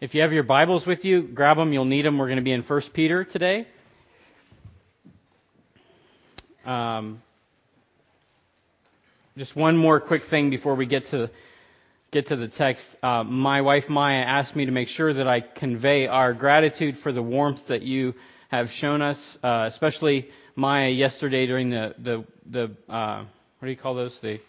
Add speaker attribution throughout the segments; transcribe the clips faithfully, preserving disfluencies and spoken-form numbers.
Speaker 1: If you have your Bibles with you, grab them. You'll need them. We're going to be in First Peter today. Um, just one more quick thing before we get to get to the text. Uh, my wife Maya asked me to make sure that I convey our gratitude for the warmth that you have shown us, uh, especially Maya yesterday during the the the uh, what do you call those? The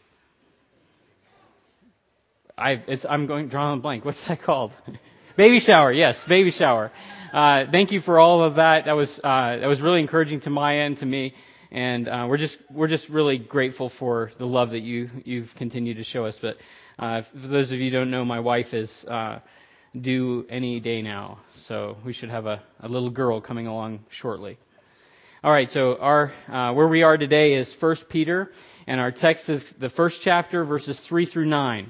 Speaker 1: I it's I'm going drawing a blank. What's that called? Baby shower. Yes, baby shower. Uh, thank you for all of that. That was uh, that was really encouraging to Maya and to me. And uh, we're just we're just really grateful for the love that you you've continued to show us. But uh, for those of you who don't know, my wife is uh, due any day now, so we should have a, a little girl coming along shortly. All right, so our uh, where we are today is First Peter, and our text is the first chapter, verses three through nine.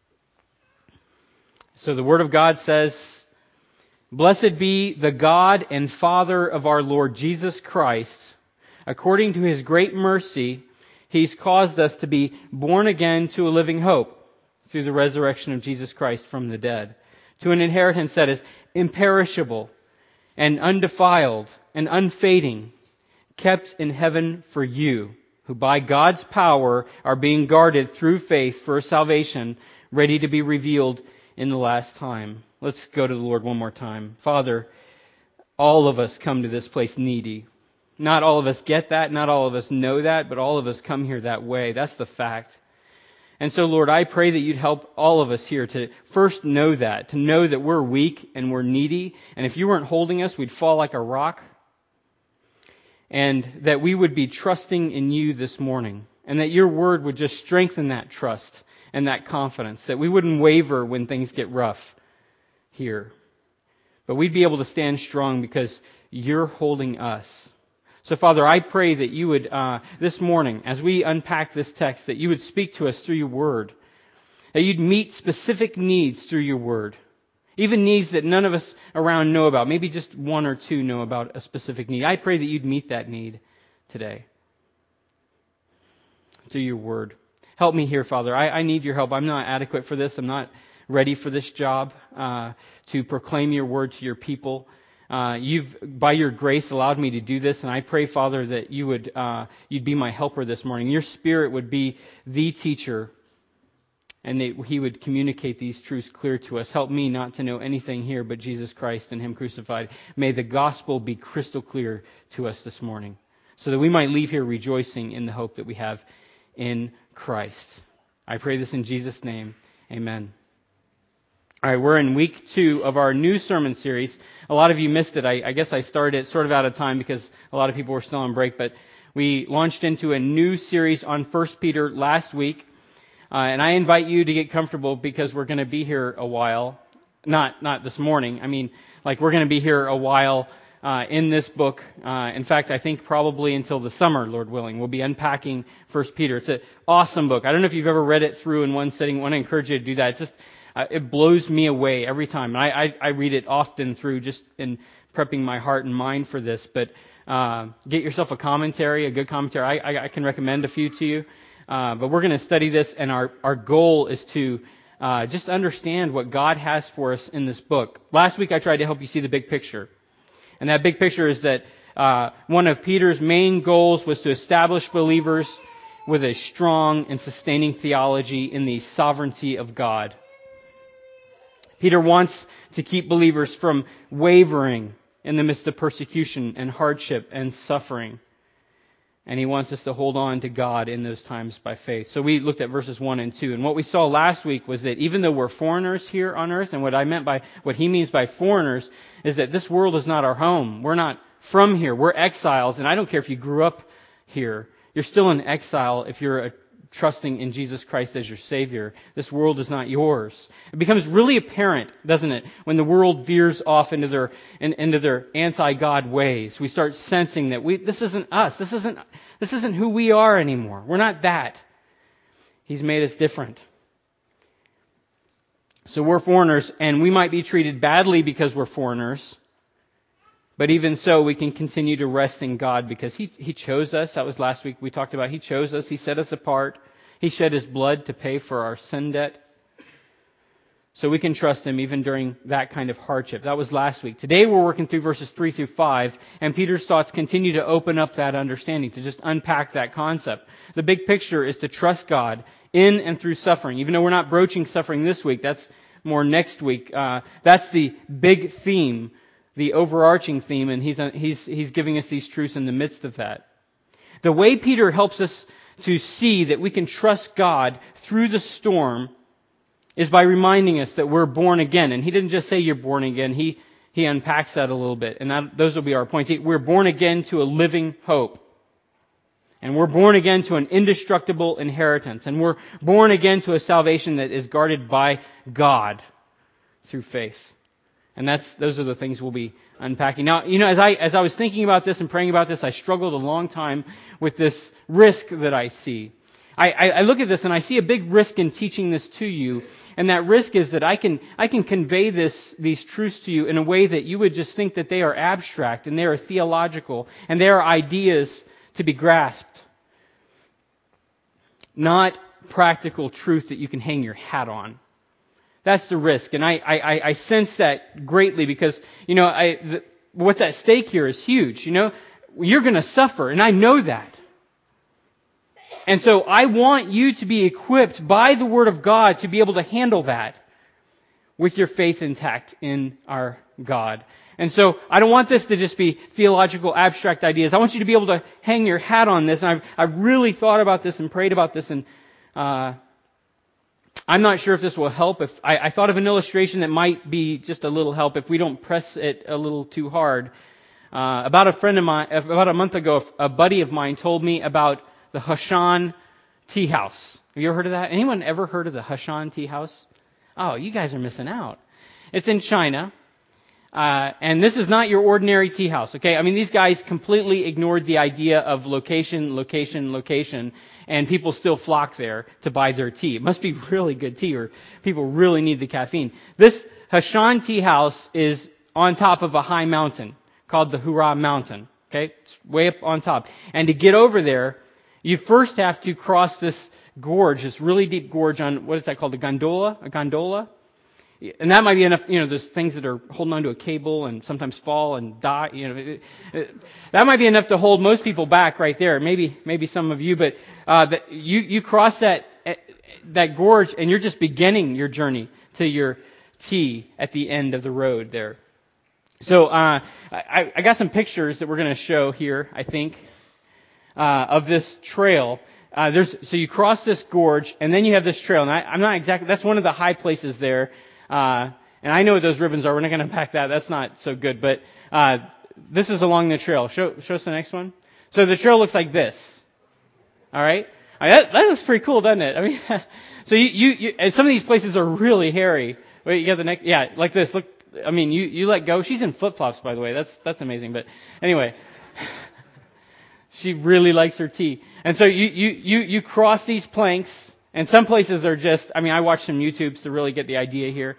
Speaker 1: So the Word of God says, "Blessed be the God and Father of our Lord Jesus Christ. According to His great mercy, He's caused us to be born again to a living hope through the resurrection of Jesus Christ from the dead, to an inheritance that is imperishable and undefiled and unfading, kept in heaven for you, who by God's power are being guarded through faith for salvation, ready to be revealed in the last time." Let's go to the Lord one more time. Father, all of us come to this place needy. Not all of us get that, not all of us know that, but all of us come here that way. That's the fact. And so, Lord, I pray that you'd help all of us here to first know that, to know that we're weak and we're needy, and if you weren't holding us, we'd fall like a rock, and that we would be trusting in you this morning, and that your word would just strengthen that trust and that confidence, that we wouldn't waver when things get rough here, but we'd be able to stand strong because you're holding us. So, Father, I pray that you would, uh, this morning, as we unpack this text, that you would speak to us through your word, that you'd meet specific needs through your word, even needs that none of us around know about. Maybe just one or two know about a specific need. I pray that you'd meet that need today through your word. Help me here, Father. I, I need your help. I'm not adequate for this. I'm not ready for this job uh, to proclaim your word to your people. Uh, you've, by your grace, allowed me to do this, and I pray, Father, that you would, uh, you'd be my helper this morning. Your Spirit would be the teacher, and that He would communicate these truths clear to us. Help me not to know anything here but Jesus Christ and Him crucified. May the gospel be crystal clear to us this morning, so that we might leave here rejoicing in the hope that we have in Christ. I pray this in Jesus' name. Amen. All right, we're in week two of our new sermon series. A lot of you missed it. I, I guess I started sort of out of time because a lot of people were still on break, but we launched into a new series on First Peter last week. Uh, and I invite you to get comfortable because we're going to be here a while. Not not this morning. I mean, like we're going to be here a while uh, in this book. Uh, in fact, I think probably until the summer, Lord willing. We'll be unpacking First Peter. It's an awesome book. I don't know if you've ever read it through in one sitting. I want to encourage you to do that. It's just Uh, it blows me away every time. And I, I, I read it often through just in prepping my heart and mind for this. But uh, get yourself a commentary, a good commentary. I, I, I can recommend a few to you. Uh, but we're going to study this, and our, our goal is to uh, just understand what God has for us in this book. Last week I tried to help you see the big picture. And that big picture is that uh, one of Peter's main goals was to establish believers with a strong and sustaining theology in the sovereignty of God. Peter wants to keep believers from wavering in the midst of persecution and hardship and suffering. And he wants us to hold on to God in those times by faith. So we looked at verses one and two. And what we saw last week was that even though we're foreigners here on earth, and what I meant by, what he means by foreigners, is that this world is not our home. We're not from here. We're exiles. And I don't care if you grew up here. You're still in exile if you're a trusting in Jesus Christ as your Savior. This world is not yours. It becomes really apparent, doesn't it, when the world veers off into their in, into their anti-God ways. We start sensing that we this isn't us. This isn't this isn't who we are anymore. We're not that. He's made us different. So we're foreigners, and we might be treated badly because we're foreigners. But even so, we can continue to rest in God because He He chose us. That was last week we talked about. He chose us. He set us apart. He shed His blood to pay for our sin debt. So we can trust Him even during that kind of hardship. That was last week. Today we're working through verses three through five, and Peter's thoughts continue to open up that understanding, to just unpack that concept. The big picture is to trust God in and through suffering. Even though we're not broaching suffering this week, that's more next week. Uh, that's the big theme, the overarching theme, and he's, he's, he's giving us these truths in the midst of that. The way Peter helps us to see that we can trust God through the storm is by reminding us that we're born again. And he didn't just say you're born again. He he unpacks that a little bit. And that, those will be our points. We're born again to a living hope. And we're born again to an indestructible inheritance. And we're born again to a salvation that is guarded by God through faith. And that's those are the things we'll be unpacking. Now, you know, as I as I was thinking about this and praying about this, I struggled a long time with this risk that I see. I, I, I look at this and I see a big risk in teaching this to you, and that risk is that I can I can convey this these truths to you in a way that you would just think that they are abstract and they are theological and they are ideas to be grasped, not practical truth that you can hang your hat on. That's the risk, and I I, I sense that greatly because you know I the, what's at stake here is huge. You know, you're going to suffer, and I know that. And so I want you to be equipped by the Word of God to be able to handle that with your faith intact in our God. And so I don't want this to just be theological, abstract ideas. I want you to be able to hang your hat on this. And I've, I've really thought about this and prayed about this. And uh, I'm not sure if this will help. If I, I thought of an illustration that might be just a little help if we don't press it a little too hard. Uh, about a friend of mine, about a month ago, a buddy of mine told me about the Hashan Tea House. Have you ever heard of that? Anyone ever heard of the Hashan Tea House? Oh, you guys are missing out. It's in China. Uh, and this is not your ordinary tea house, okay? I mean, these guys completely ignored the idea of location, location, location, and people still flock there to buy their tea. It must be really good tea, or people really need the caffeine. This Hashan Tea House is on top of a high mountain called the Hura Mountain, okay? It's way up on top. And to get over there, you first have to cross this gorge, this really deep gorge on, what is that called, a gondola? A gondola? And that might be enough, you know, there's things that are holding onto a cable and sometimes fall and die, you know. It, it, that might be enough to hold most people back right there. Maybe maybe some of you, but uh, that you, you cross that that gorge and you're just beginning your journey to your tea at the end of the road there. So uh, I, I got some pictures that we're going to show here, I think. Uh, of this trail. Uh, there's so you cross this gorge, and then you have this trail. And I, I'm not exactly. That's one of the high places there. Uh, and I know what those ribbons are. We're not going to unpack that. That's not so good. But uh, this is along the trail. Show show us the next one. So the trail looks like this. All right. I mean, that, that looks pretty cool, doesn't it? I mean, so you, you you and some of these places are really hairy. Wait, you got the next. Yeah, like this. Look. I mean, you you let go. She's in flip flops, by the way. That's that's amazing. But anyway. She really likes her tea. And so you, you, you, you cross these planks, and some places are just, I mean, I watched some YouTubes to really get the idea here.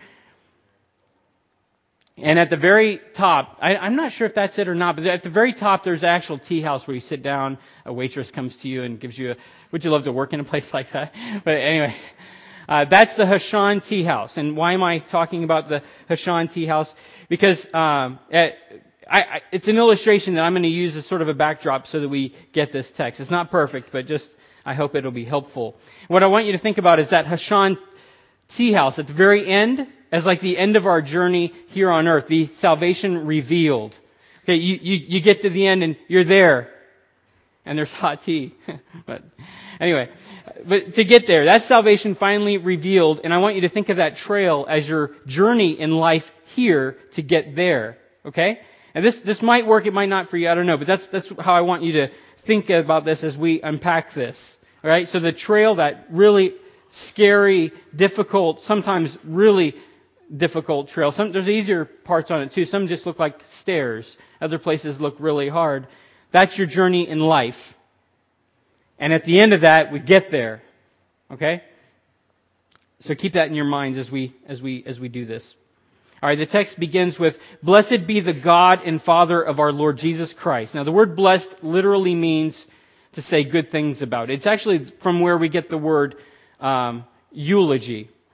Speaker 1: And at the very top, I, I'm not sure if that's it or not, but at the very top there's an actual tea house where you sit down, a waitress comes to you and gives you a, would you love to work in a place like that? But anyway, uh, that's the Hashan Tea House. And why am I talking about the Hashan Tea House? Because um, at, I, I, it's an illustration that I'm going to use as sort of a backdrop so that we get this text. It's not perfect, but just I hope it'll be helpful. What I want you to think about is that Hashan Tea House at the very end, as like the end of our journey here on earth, the salvation revealed. Okay, you, you, you get to the end and you're there, and there's hot tea. But anyway, but to get there, that's salvation finally revealed, and I want you to think of that trail as your journey in life here to get there. Okay? And this, this might work, it might not for you, I don't know, but that's, that's how I want you to think about this as we unpack this. Alright, so the trail, that really scary, difficult, sometimes really difficult trail. Some, there's easier parts on it too. Some just look like stairs. Other places look really hard. That's your journey in life. And at the end of that, we get there. Okay? So keep that in your minds as we, as we, as we do this. All right, the text begins with, "Blessed be the God and Father of our Lord Jesus Christ." Now, the word blessed literally means to say good things about. It's actually from where we get the word um, eulogy. Like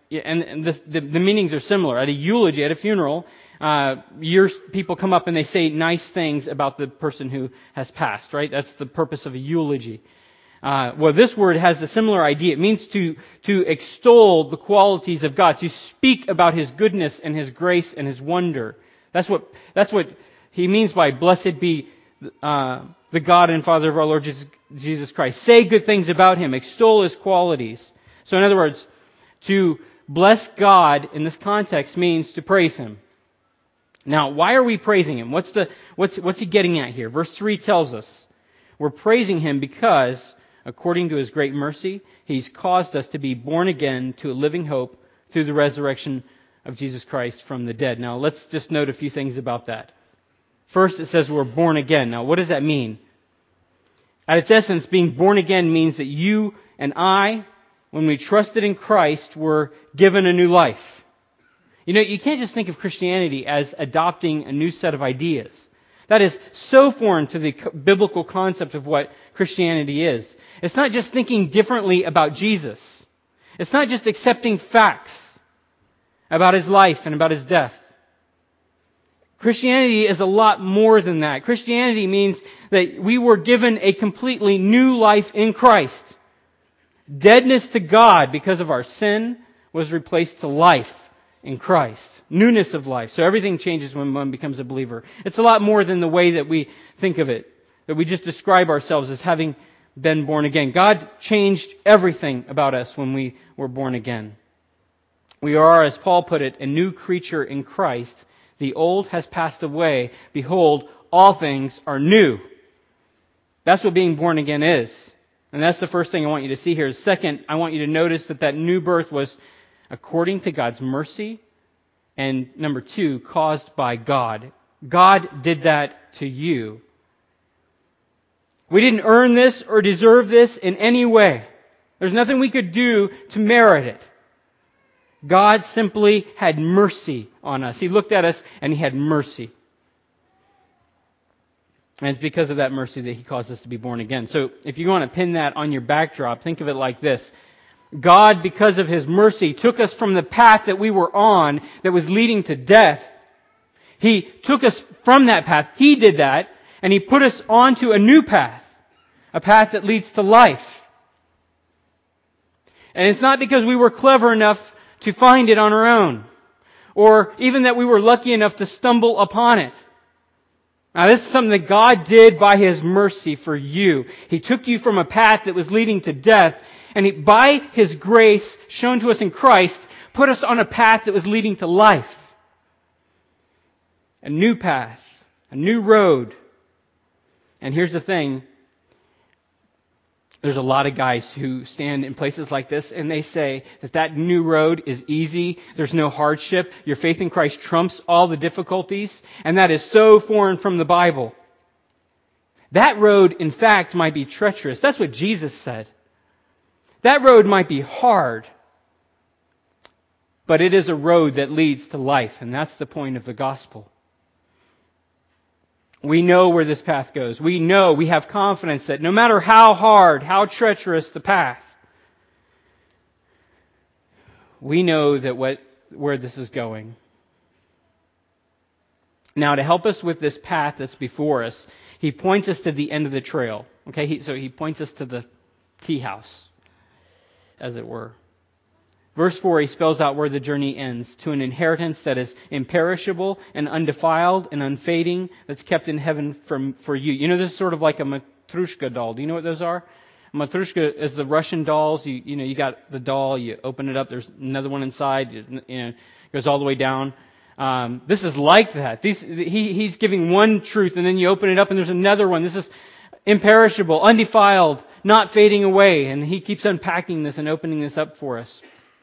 Speaker 1: and, and this, the, the meanings are similar. At a eulogy, at a funeral, uh, your people come up and they say nice things about the person who has passed, right? That's the purpose of a eulogy. Uh, well, this word has a similar idea. It means to, to extol the qualities of God, to speak about His goodness and His grace and His wonder. That's what, that's what he means by blessed be uh, the God and Father of our Lord Jesus, Jesus Christ. Say good things about Him. Extol His qualities. So in other words, to bless God in this context means to praise Him. Now, why are we praising Him? What's the what's what's he getting at here? Verse three tells us we're praising Him because, according to His great mercy, He's caused us to be born again to a living hope through the resurrection of Jesus Christ from the dead. Now, let's just note a few things about that. First, it says we're born again. Now, what does that mean? At its essence, being born again means that you and I, when we trusted in Christ, were given a new life. You know, you can't just think of Christianity as adopting a new set of ideas. That is so foreign to the biblical concept of what Christianity is. It's not just thinking differently about Jesus. It's not just accepting facts about His life and about His death. Christianity is a lot more than that. Christianity means that we were given a completely new life in Christ. Deadness to God because of our sin was replaced to life in Christ. Newness of life. So everything changes when one becomes a believer. It's a lot more than the way that we think of it. That we just describe ourselves as having been born again. God changed everything about us when we were born again. We are, as Paul put it, a new creature in Christ. The old has passed away. Behold, all things are new. That's what being born again is. And that's the first thing I want you to see here. Second, I want you to notice that that new birth was according to God's mercy. And number two, caused by God. God did that to you. We didn't earn this or deserve this in any way. There's nothing we could do to merit it. God simply had mercy on us. He looked at us and He had mercy. And it's because of that mercy that He caused us to be born again. So if you want to pin that on your backdrop, think of it like this. God, because of His mercy, took us from the path that we were on that was leading to death. He took us from that path. He did that. And He put us onto a new path. A path that leads to life. And it's not because we were clever enough to find it on our own. Or even that we were lucky enough to stumble upon it. Now this is something that God did by His mercy for you. He took you from a path that was leading to death, and He, by His grace shown to us in Christ, put us on a path that was leading to life. A new path. A new road. And here's the thing. There's a lot of guys who stand in places like this and they say that that new road is easy. There's no hardship. Your faith in Christ trumps all the difficulties. And that is so foreign from the Bible. That road, in fact, might be treacherous. That's what Jesus said. That road might be hard. But it is a road that leads to life. And that's the point of the gospel. We know where this path goes. We know, we have confidence that no matter how hard, how treacherous the path, we know that what where this is going. Now, to help us with this path that's before us, He points us to the end of the trail. Okay, he, so He points us to the tea house, as it were. Verse four, He spells out where the journey ends. To an inheritance that is imperishable and undefiled and unfading, that's kept in heaven from, for you. You know, this is sort of like a Matryoshka doll. Do you know what those are? A Matryoshka is the Russian dolls. You, you know, you got the doll, you open it up, there's another one inside, you know, it goes all the way down. Um, this is like that. These, he, he's giving one truth and then you open it up and there's another one. This is imperishable, undefiled, not fading away. And He keeps unpacking this and opening this up for us.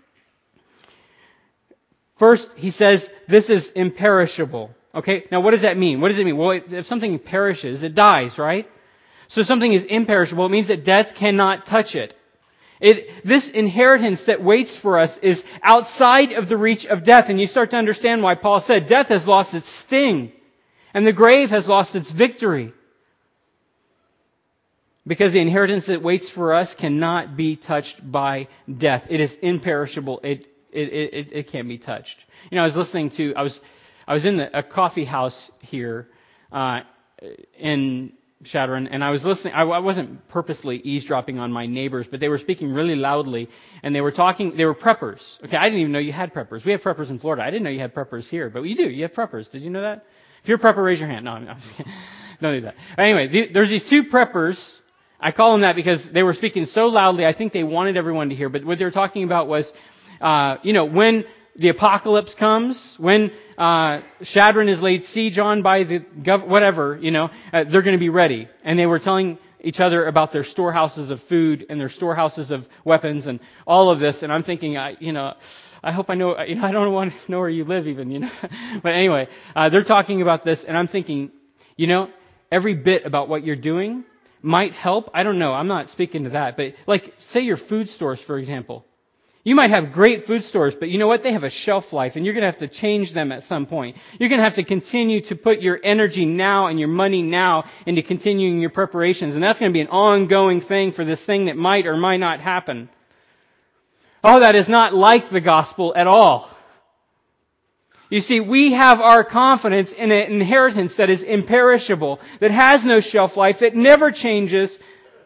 Speaker 1: First, He says, this is imperishable. Okay, now what does that mean? What does it mean? Well, if something perishes, it dies, right? So something is imperishable. It means that death cannot touch it. It, this inheritance that waits for us is outside of the reach of death. And you start to understand why Paul said death has lost its sting and the grave has lost its victory. Because the inheritance that waits for us cannot be touched by death. It is imperishable. It It, it, it can't be touched. You know, I was listening to, I was, I was in the, a coffee house here, uh, in Shadron, and I was listening. I, I wasn't purposely eavesdropping on my neighbors, but they were speaking really loudly, and they were talking. They were preppers. Okay, I didn't even know you had preppers. We have preppers in Florida. I didn't know you had preppers here, but you do. You have preppers. Did you know that? If you're a prepper, raise your hand. No, no, don't do that. Anyway, the, there's these two preppers. I call them that because they were speaking so loudly. I think they wanted everyone to hear. But what they were talking about was, uh, you know, when the apocalypse comes, when uh, Shadron is laid siege on by the gov- whatever, you know, uh, they're going to be ready. And they were telling each other about their storehouses of food and their storehouses of weapons and all of this. And I'm thinking, I, you know, I hope I know, you know, I don't want to know where you live even, you know. But anyway, uh, they're talking about this, and I'm thinking, you know, every bit about what you're doing might help. I don't know. I'm not speaking to that. But like, say your food stores, for example. You might have great food stores, but you know what? They have a shelf life, and you're going to have to change them at some point. You're going to have to continue to put your energy now and your money now into continuing your preparations, and that's going to be an ongoing thing for this thing that might or might not happen. Oh, that is not like the gospel at all. You see, we have our confidence in an inheritance that is imperishable, that has no shelf life, that never changes.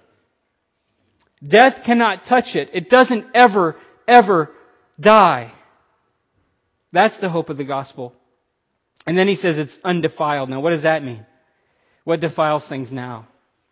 Speaker 1: Death cannot touch it. It doesn't ever ever die. That's the hope of the gospel. And then he says it's undefiled. Now, what does that mean? What defiles things now?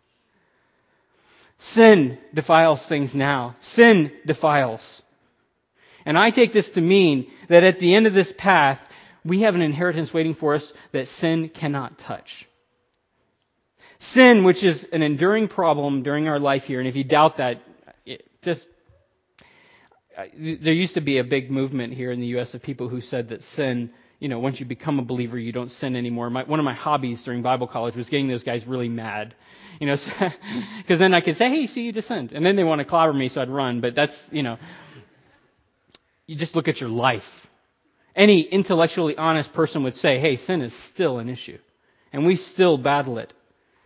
Speaker 1: Sin defiles things now. Sin defiles. And I take this to mean that at the end of this path, we have an inheritance waiting for us that sin cannot touch. Sin, which is an enduring problem during our life here, and if you doubt that, it just there used to be a big movement here in the U S of people who said that sin, you know, once you become a believer, you don't sin anymore. My, one of my hobbies during Bible college was getting those guys really mad, you know, because then I could say, hey, see, you just sinned. And then they want to clobber me, so I'd run. But that's, you know, you just look at your life. Any intellectually honest person would say, hey, sin is still an issue, and we still battle it.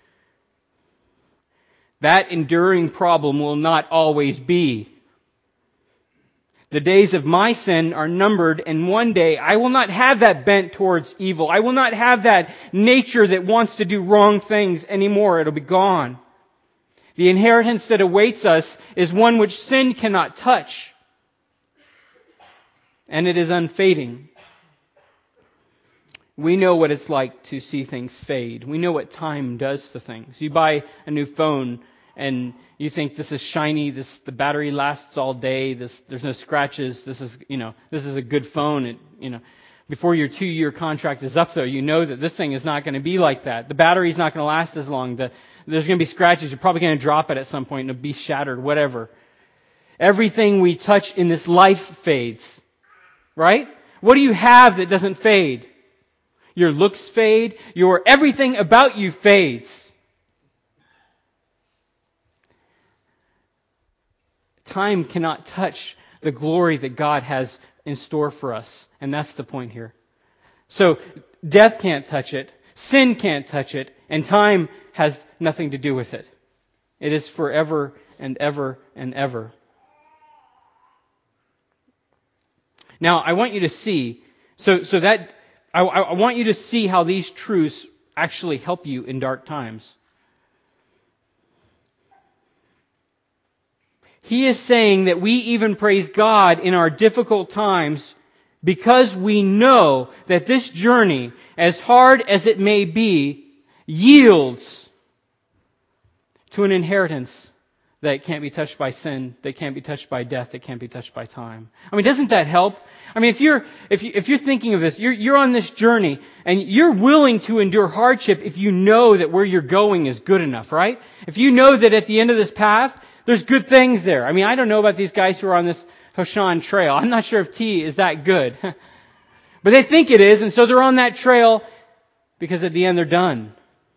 Speaker 1: That enduring problem will not always be. The days of my sin are numbered, and one day I will not have that bent towards evil. I will not have that nature that wants to do wrong things anymore. It'll be gone. The inheritance that awaits us is one which sin cannot touch, and it is unfading. We know what it's like to see things fade. We know what time does to things. You buy a new phone, and you think this is shiny, this the battery lasts all day, this there's no scratches, this is, you know, this is a good phone. It, you know, before your two-year contract is up though, you know that this thing is not going to be like that. The battery's not going to last as long. The, there's going to be scratches. You're probably going to drop it at some point and it'll be shattered, whatever. Everything we touch in this life fades. Right? What do you have that doesn't fade? Your looks fade. Your everything about you fades. Time cannot touch the glory that God has in store for us. And that's the point here. So death can't touch it. Sin can't touch it. And time has nothing to do with it. It is forever and ever and ever. Now, I want you to see, so so that, I, I want you to see how these truths actually help you in dark times. He is saying that we even praise God in our difficult times because we know that this journey, as hard as it may be, yields to an inheritance that can't be touched by sin, that can't be touched by death, that can't be touched by time. I mean, doesn't that help? I mean, if you're if you if you're thinking of this, you're you're on this journey and you're willing to endure hardship if you know that where you're going is good enough, right? If you know that at the end of this path, there's good things there. I mean, I don't know about these guys who are on this Hoshan trail. I'm not sure if T is that good. But they think it is, and so they're on that trail because at the end they're done.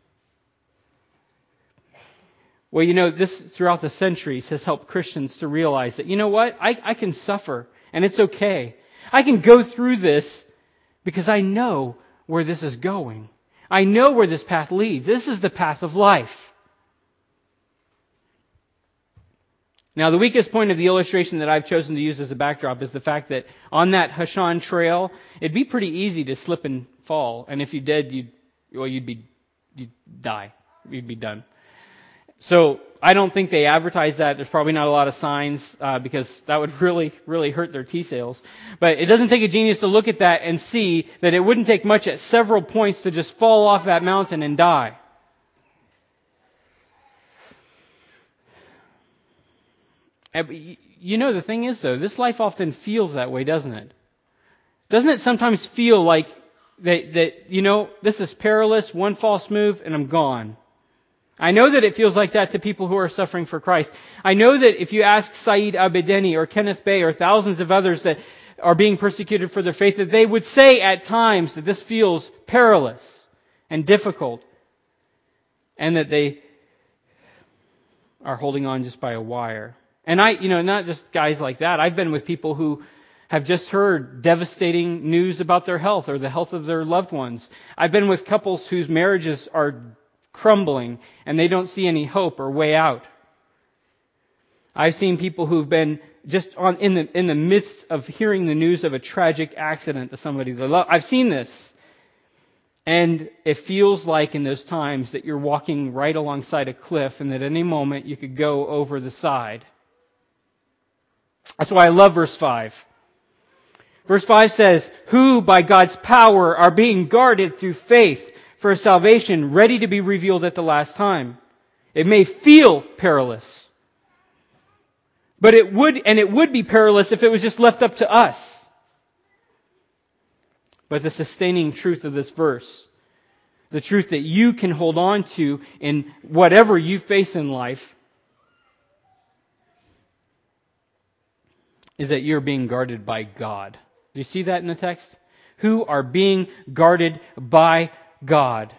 Speaker 1: Well, you know, this throughout the centuries has helped Christians to realize that, you know what? I, I can suffer, and it's okay. I can go through this because I know where this is going. I know where this path leads. This is the path of life. Now, the weakest point of the illustration that I've chosen to use as a backdrop is the fact that on that Hashan trail, it'd be pretty easy to slip and fall. And if you did, you'd, well, you'd be, you'd die. You'd be done. So I don't think they advertise that. There's probably not a lot of signs uh, because that would really, really hurt their tea sales. But it doesn't take a genius to look at that and see that it wouldn't take much at several points to just fall off that mountain and die. You know, the thing is, though, this life often feels that way, doesn't it? Doesn't it sometimes feel like that, that you know, this is perilous, one false move, and I'm gone? I know that it feels like that to people who are suffering for Christ. I know that if you ask Saeed Abedini or Kenneth Bay or thousands of others that are being persecuted for their faith, that they would say at times that this feels perilous and difficult, and that they are holding on just by a wire. And I, you know, not just guys like that. I've been with people who have just heard devastating news about their health or the health of their loved ones. I've been with couples whose marriages are crumbling and they don't see any hope or way out. I've seen people who've been just on in the in the midst of hearing the news of a tragic accident to somebody they love. I've seen this. And it feels like in those times that you're walking right alongside a cliff and that at any moment you could go over the side. That's why I love verse five. Verse five says, who by God's power are being guarded through faith for a salvation ready to be revealed at the last time. It may feel perilous, but it would, and it would be perilous if it was just left up to us. But the sustaining truth of this verse, the truth that you can hold on to in whatever you face in life, is that you're being guarded by God. Do you see that in the text? Who are being guarded by God.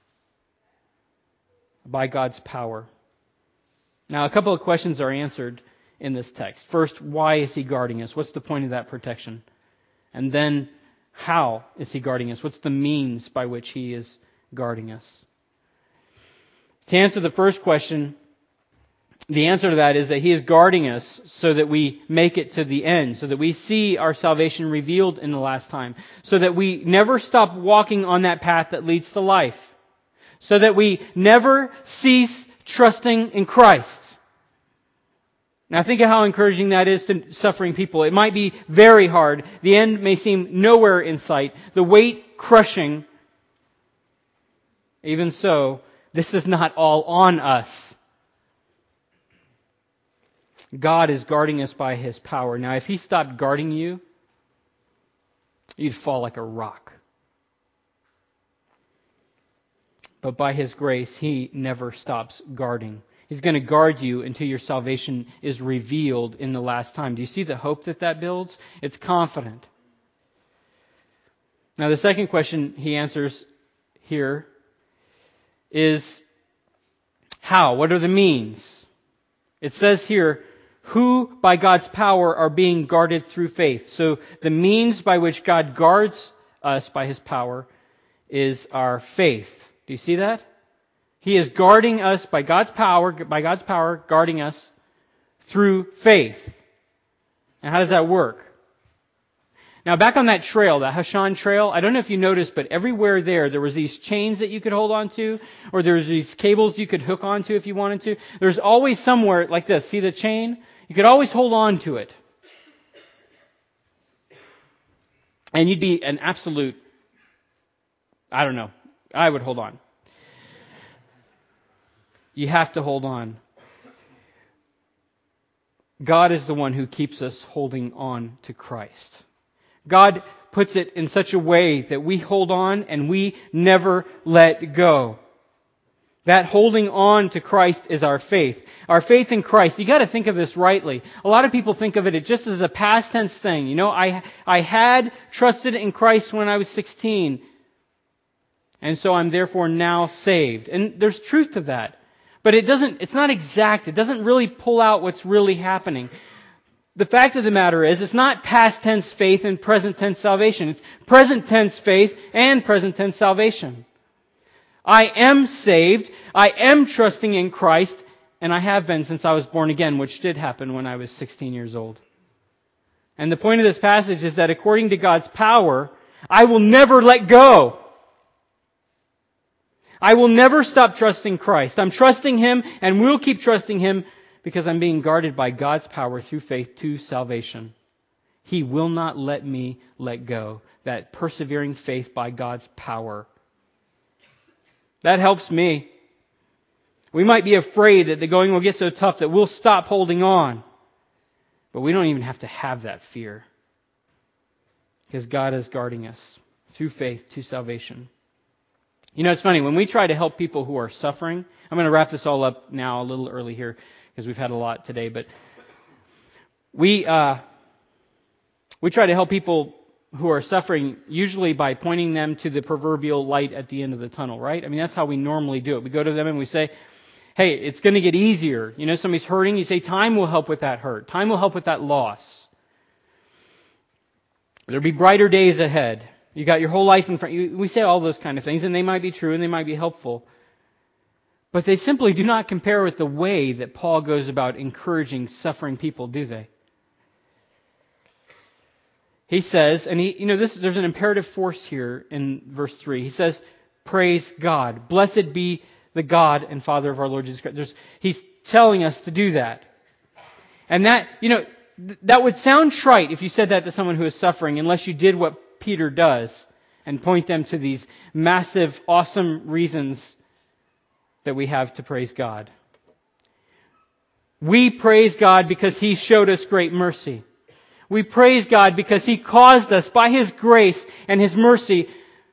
Speaker 1: By God's power. Now, a couple of questions are answered in this text. First, why is He guarding us? What's the point of that protection? And then, how is He guarding us? What's the means by which He is guarding us? To answer the first question, the answer to that is that He is guarding us so that we make it to the end, so that we see our salvation revealed in the last time, so that we never stop walking on that path that leads to life, so that we never cease trusting in Christ. Now think of how encouraging that is to suffering people. It might be very hard. The end may seem nowhere in sight. The weight crushing. Even so, this is not all on us. God is guarding us by His power. Now, if He stopped guarding you, you'd fall like a rock. But by His grace, He never stops guarding. He's going to guard you until your salvation is revealed in the last time. Do you see the hope that that builds? It's confident. Now, the second question He answers here is how? What are the means? It says here, who by God's power are being guarded through faith. So the means by which God guards us by His power is our faith. Do you see that? He is guarding us by God's power, by God's power, guarding us through faith. And how does that work? Now back on that trail, that Hashan trail, I don't know if you noticed, but everywhere there, there was these chains that you could hold on to, or there was these cables you could hook onto if you wanted to. There's always somewhere like this. See the chain? You could always hold on to it. And you'd be an absolute, I don't know, I would hold on. You have to hold on. God is the one who keeps us holding on to Christ. God puts it in such a way that we hold on and we never let go. That holding on to Christ is our faith. Our faith in Christ. You got to think of this rightly. A lot of people think of it just as a past tense thing. You know, I I had trusted in Christ when I was sixteen. And so I'm therefore now saved. And there's truth to that. But it doesn't, it's not exact. It doesn't really pull out what's really happening. The fact of the matter is, it's not past tense faith and present tense salvation. It's present tense faith and present tense salvation. I am saved. I am trusting in Christ. And I have been since I was born again, which did happen when I was sixteen years old. And the point of this passage is that according to God's power, I will never let go. I will never stop trusting Christ. I'm trusting Him and will keep trusting Him because I'm being guarded by God's power through faith to salvation. He will not let me let go. That persevering faith by God's power. That helps me. We might be afraid that the going will get so tough that we'll stop holding on. But we don't even have to have that fear. Because God is guarding us through faith to salvation. You know, it's funny, when we try to help people who are suffering, I'm going to wrap this all up now a little early here because we've had a lot today, but we uh, we try to help people who are suffering usually by pointing them to the proverbial light at the end of the tunnel, right? I mean, that's how we normally do it. We go to them and we say, hey, it's going to get easier. You know, somebody's hurting, you say, time will help with that hurt. Time will help with that loss. There'll be brighter days ahead. You got your whole life in front. You, we say all those kind of things, and they might be true and they might be helpful. But they simply do not compare with the way that Paul goes about encouraging suffering people, do they? He says, and he, you know, this, there's an imperative force here in verse three. He says, praise God. Blessed be the God and Father of our Lord Jesus Christ. There's, he's telling us to do that. And that, you know, th- that would sound trite if you said that to someone who is suffering, unless you did what Peter does and point them to these massive, awesome reasons that we have to praise God. We praise God because He showed us great mercy. We praise God because He caused us, by His grace and His mercy,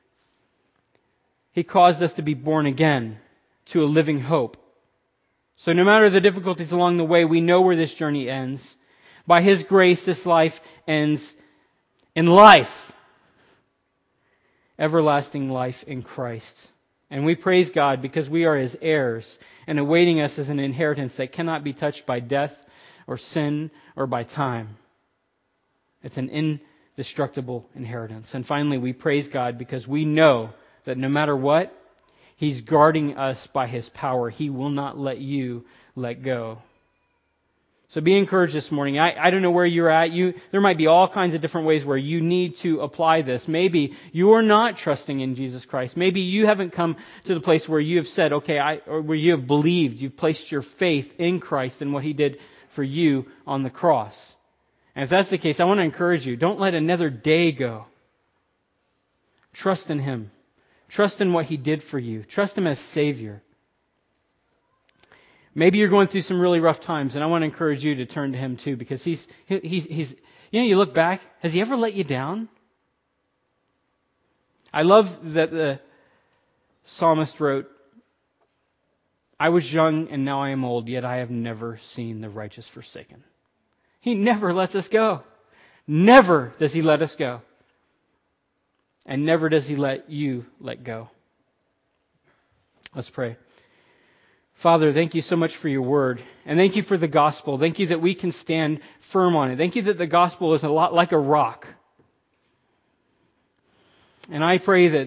Speaker 1: He caused us to be born again to a living hope. So no matter the difficulties along the way, we know where this journey ends. By His grace, this life ends in life. Everlasting life in Christ. And we praise God because we are His heirs and awaiting us as an inheritance that cannot be touched by death or sin or by time. It's an indestructible inheritance. And finally, we praise God because we know that no matter what, He's guarding us by His power. He will not let you let go. So be encouraged this morning. I, I don't know where you're at. You, there might be all kinds of different ways where you need to apply this. Maybe you are not trusting in Jesus Christ. Maybe you haven't come to the place where you have said, okay, I, or where you have believed, you've placed your faith in Christ and what He did for you on the cross. And if that's the case, I want to encourage you, don't let another day go. Trust in Him. Trust in what He did for you. Trust Him as Savior. Maybe you're going through some really rough times, and I want to encourage you to turn to Him too, because He's, he's, he's, you know, you look back, has He ever let you down? I love that the psalmist wrote, I was young and now I am old, yet I have never seen the righteous forsaken. He never lets us go. Never does He let us go. And never does He let you let go. Let's pray. Father, thank you so much for your word. And thank you for the gospel. Thank you that we can stand firm on it. Thank you that the gospel is a lot like a rock. And I pray that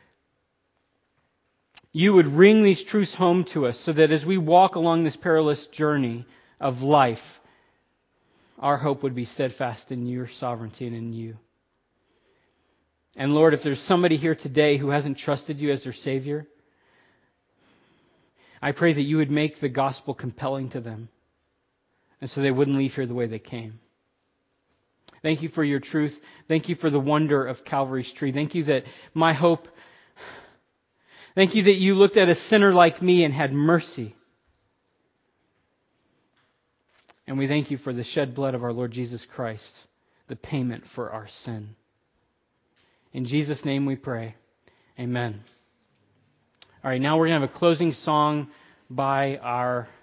Speaker 1: you would ring these truths home to us so that as we walk along this perilous journey of life, our hope would be steadfast in your sovereignty and in you. And Lord, if there's somebody here today who hasn't trusted you as their Savior, I pray that you would make the gospel compelling to them, and so they wouldn't leave here the way they came. Thank you for your truth. Thank you for the wonder of Calvary's tree. Thank you that my hope, thank you that you looked at a sinner like me and had mercy. And we thank you for the shed blood of our Lord Jesus Christ, the payment for our sin. In Jesus' name we pray. Amen. All right, now we're going to have a closing song by our